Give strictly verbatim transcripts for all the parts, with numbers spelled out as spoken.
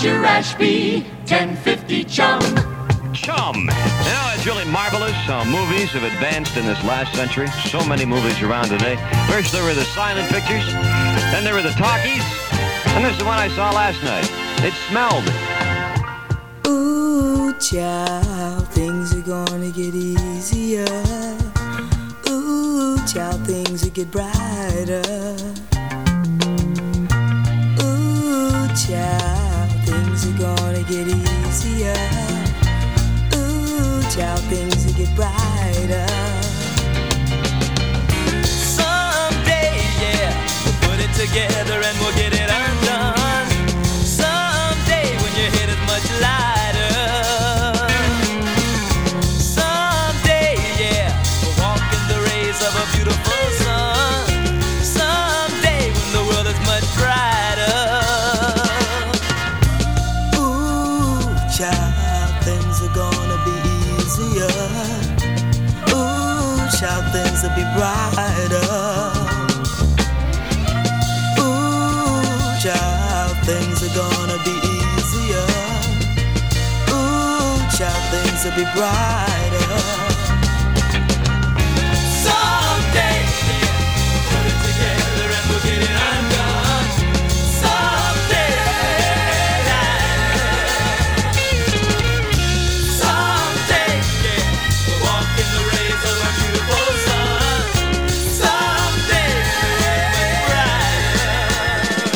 Roger Ashby, ten fifty Chum. Chum. You know, it's really marvelous how movies have advanced in this last century. So many movies around today. First there were the silent pictures, then there were the talkies, and there's the one I saw last night. It smelled. Ooh, child, things are gonna get easier. Ooh, child, things will get brighter. Ooh, child, things are gonna get easier. Ooh, child, things will get brighter. Someday, yeah, we'll put it together and we'll get it undone. Someday when your head is much lighter. Someday, yeah, we'll walk in the rays of a beautiful sun. Someday when the world is much brighter. Ooh, child, things are gonna be easier. Ooh, child, things will be brighter. Ooh, child, things are gonna be easier. Ooh, child, things will be brighter. Someday, yeah, put it together and we'll get it undone. Someday, someday, yeah, we'll walk in the rays of a beautiful sun. Someday, much brighter.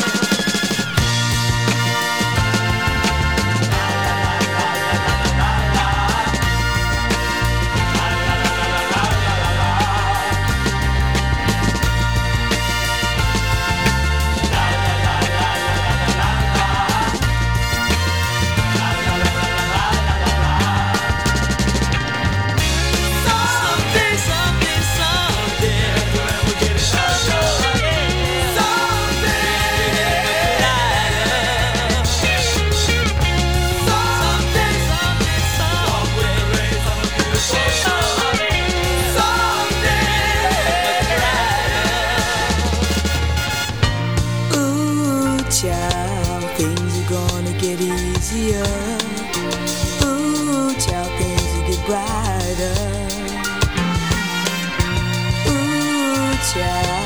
Someday, someday, someday, we'll get it undone. Someday, someday, someday, someday, rays of a beautiful sun. Someday, ooh, child, things are gonna get easier. Ooh, child, things will get brighter. Ooh, child.